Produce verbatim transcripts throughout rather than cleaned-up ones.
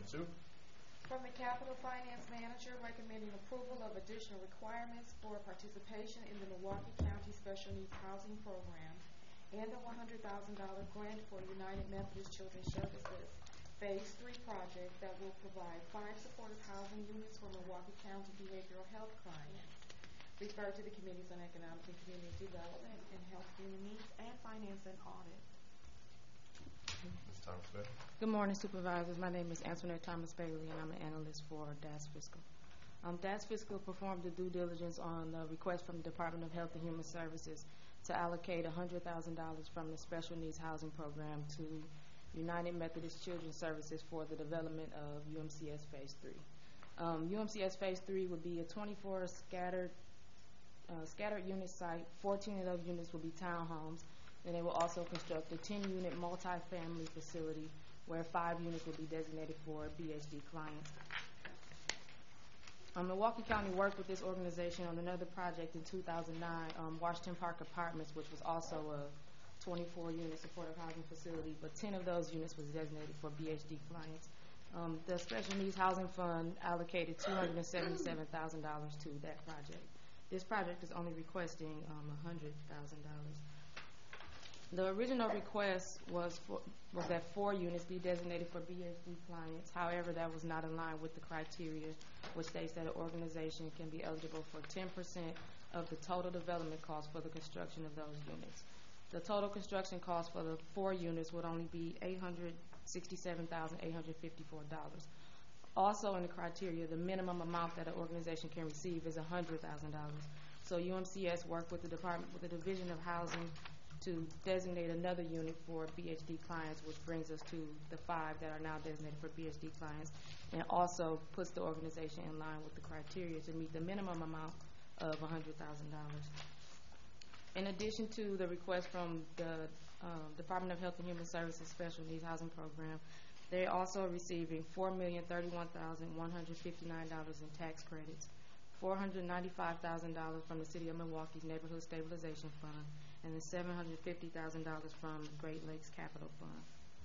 two. From the Capital Finance Manager, recommending approval of additional requirements for participation in the Milwaukee County Special Needs Housing Program and a one hundred thousand dollar grant for United Methodist Children's Services Phase three project that will provide five supportive housing units for Milwaukee County behavioral health clients. Refer to the Committees on Economic and Community Development and Health, Human Needs, and Finance and Audit. Miz Thomas Bailey. Good morning, Supervisors. My name is Antoinette Thomas Bailey, and I'm an analyst for D A S Fiscal. Um, D A S Fiscal performed the due diligence on the request from the Department of Health and Human Services to allocate one hundred thousand dollars from the Special Needs Housing Program to United Methodist Children's Services for the development of U M C S Phase three. Um, U M C S Phase three would be a twenty-four scattered, uh, scattered unit site. fourteen of those units will be townhomes. And they will also construct a ten unit multi-family facility where five units will be designated for B H D clients. Um, Milwaukee County worked with this organization on another project in two thousand nine, um, Washington Park Apartments, which was also a twenty-four unit supportive housing facility, but ten of those units was designated for B H D clients. Um, the Special Needs Housing Fund allocated two hundred seventy-seven thousand dollars to that project. This project is only requesting um, one hundred thousand dollars. The original request was for, was that four units be designated for B H D clients. However, that was not in line with the criteria, which states that an organization can be eligible for ten percent of the total development cost for the construction of those units. The total construction cost for the four units would only be eight hundred sixty-seven thousand eight hundred fifty-four dollars. Also in the criteria, the minimum amount that an organization can receive is one hundred thousand dollars. So U M C S worked with the Department, with the Division of Housing, to designate another unit for B H D clients, which brings us to the five that are now designated for B H D clients, and also puts the organization in line with the criteria to meet the minimum amount of one hundred thousand dollars. In addition to the request from the um, Department of Health and Human Services Special Needs Housing Program, they're also receiving four million thirty-one thousand one hundred fifty-nine dollars in tax credits, four hundred ninety-five thousand dollars from the City of Milwaukee's Neighborhood Stabilization Fund, and then seven hundred fifty thousand dollars from Great Lakes Capital Fund.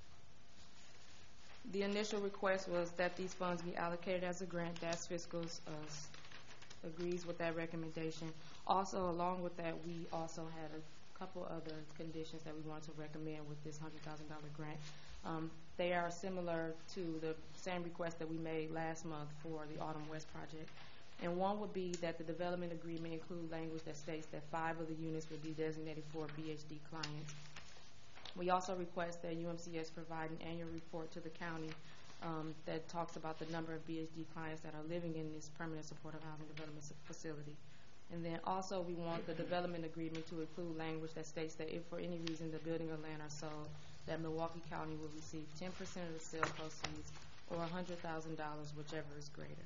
The initial request was that these funds be allocated as a grant. D A S Fiscal uh, agrees with that recommendation. Also, along with that, we also had a couple other conditions that we wanted to recommend with this one hundred thousand dollar grant. Um, they are similar to the same request that we made last month for the Autumn West project. And one would be that the development agreement include language that states that five of the units would be designated for B H D clients. We also request that U M C S provide an annual report to the county um, that talks about the number of B H D clients that are living in this permanent supportive housing development facility. And then also we want the development agreement to include language that states that if for any reason the building or land are sold, that Milwaukee County will receive ten percent of the sale proceeds or one hundred thousand dollars, whichever is greater.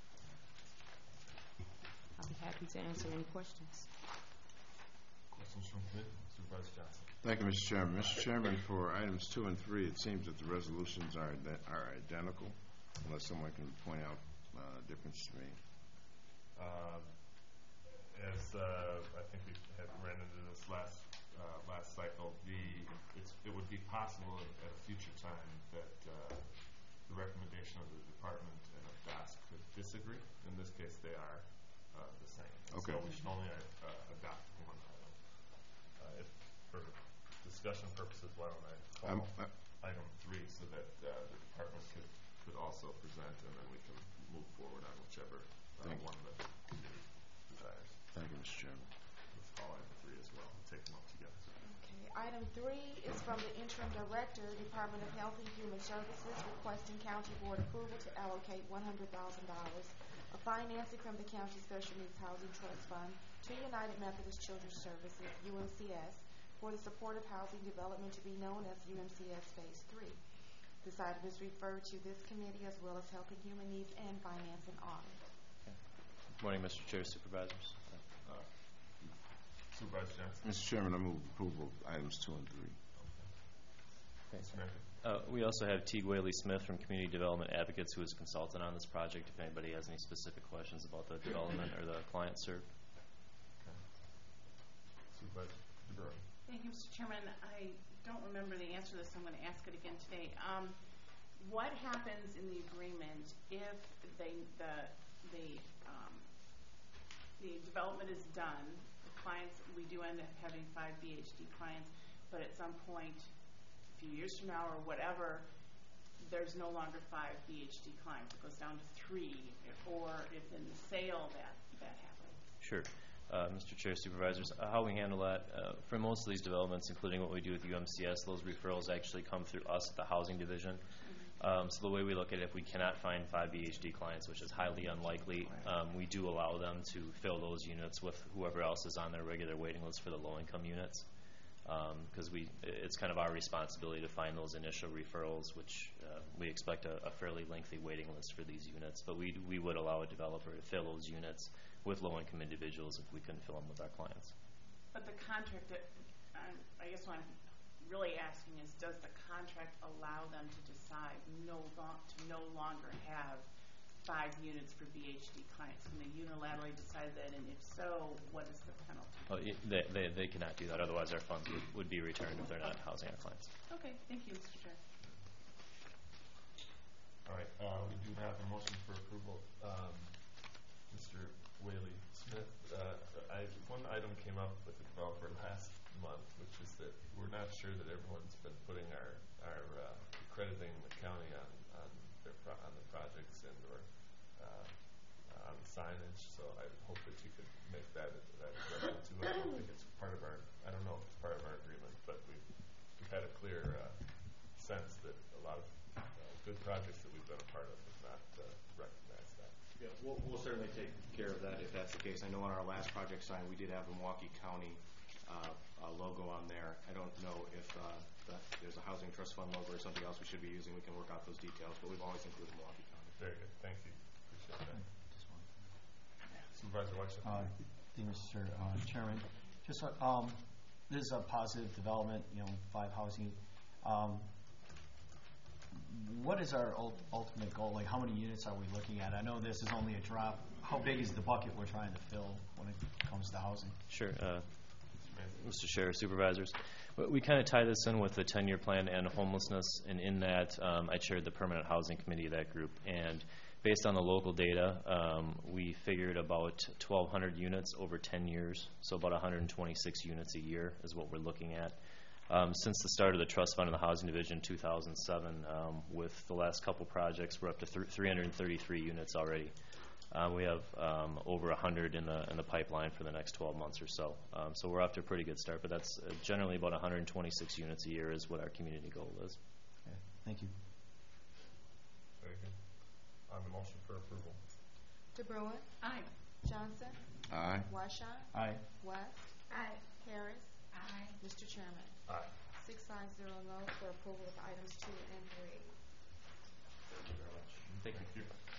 I'll be happy to answer any questions. Questions from committee? Supervisor Johnson. Thank you, Mister Chairman. Mister Chairman, for items two and three, it seems that the resolutions are are identical, unless someone can point out uh, difference to me. Uh, as uh, I think we had ran into this last uh, last cycle, the it's, it would be possible at a future time that uh, the recommendation of the department and of D A S could disagree. In this case, they are uh, the same. Okay. So we should only uh, adopt one item. Uh, if for discussion purposes, why don't I call Um, uh, item three so that uh, the department could, could also present, and then we can move forward on whichever uh, one the committee desires. Thank you, Mister Chairman. Let's call item three as well and take them up together. Okay. Item three is from the Interim Director, Department of Health and Human Services, requesting County Board approval to allocate one hundred thousand dollars of financing from the County Special Needs Housing Trust Fund to United Methodist Children's Services, U M C S, for the supportive housing development to be known as U M C S Phase three. This item is referred to this committee as well as Health and Human Needs and Finance and Audit. Okay. Good morning, Mister Chair, Supervisors. Uh, Supervisor Johnson. Mister Chairman, I move approval of items two and three. Okay. Mister Uh, we also have Teague Whaley Smith from Community Development Advocates, who is consultant on this project, if anybody has any specific questions about the development or the client served. Okay. Supervisor DeBruin. Thank you, Mister Chairman. I don't remember the answer to this, so I'm going to ask it again today. Um, what happens in the agreement if they, the, the, um, the development is done, the clients, we do end up having five B H D clients, but at some point, a few years from now or whatever, there's no longer five B H D clients. It goes down to three, or if in the sale that, that happens. Sure. Uh, Mister Chair, Supervisors, uh, how we handle that, uh, for most of these developments, including what we do with U M C S, those referrals actually come through us at the Housing Division. Mm-hmm. um, so the way we look at it, if we cannot find five B H D clients, which is highly unlikely, um, we do allow them to fill those units with whoever else is on their regular waiting list for the low-income units. Because um, we, it's kind of our responsibility to find those initial referrals, which uh, we expect a, a fairly lengthy waiting list for these units. But we, we would allow a developer to fill those units with low-income individuals if we couldn't fill them with our clients. But the contract, that, um, I guess what I'm really asking is, does the contract allow them to decide no lo- to no longer have five units for B H D clients? Can they unilaterally decide that, and if so, what is the penalty? Oh, it, they, they, they cannot do that. Otherwise, our funds would, would be returned if they're not housing our clients. Okay, thank you, Mister Chair. All right, uh, we do have a motion for approval. Um, Mister Whaley Smith, uh, I, one item came up with the developer last month, which is that we're not sure that everyone's been putting our, our uh, crediting the county on, on, their pro- on the projects and or uh, on signage, so I hope that you could make that that adjustment too. I don't think it's part of our, I don't know if it's part of our agreement, but we've, we've had a clear uh, sense that a lot of uh, good projects that we've been a part of have not uh, recognized that. Yeah, we'll, we'll certainly take care of that if that's the case. I know on our last project sign we did have a Milwaukee County uh, uh, logo on there. I don't know if uh, that there's a Housing Trust Fund logo or something else we should be using. We can work out those details, but we've always included Milwaukee County. Very good, thank you. Appreciate that. Supervisor Washington. Uh, thank you, Mister Uh, Chairman. Just uh, um, this is a positive development. You know, five housing. Um, what is our ul- ultimate goal? Like, how many units are we looking at? I know this is only a drop. How big is the bucket we're trying to fill when it comes to housing? Sure. Uh, Mister Chair, Supervisors, we kind of tie this in with the ten-year plan and homelessness, and in that um, I chaired the Permanent Housing Committee of that group, and based on the local data, um, we figured about twelve hundred units over ten years, so about one hundred twenty-six units a year is what we're looking at. Um, since the start of the trust fund in the Housing Division in two thousand seven, um, with the last couple projects, we're up to th- three hundred thirty-three units already. Uh, we have um, over one hundred in the in the pipeline for the next twelve months or so. Um, so we're off to a pretty good start, but that's uh, generally about one hundred twenty-six units a year is what our community goal is. Okay. Thank you. Very good. On the motion for approval. DeBruin, Aye. Johnson, Aye. Washon, Aye. West, Aye. Harris, Aye. Mister Chairman. Aye. Six ayes, zero no for approval of items two and three. Thank you very much. Thank you. Thank you.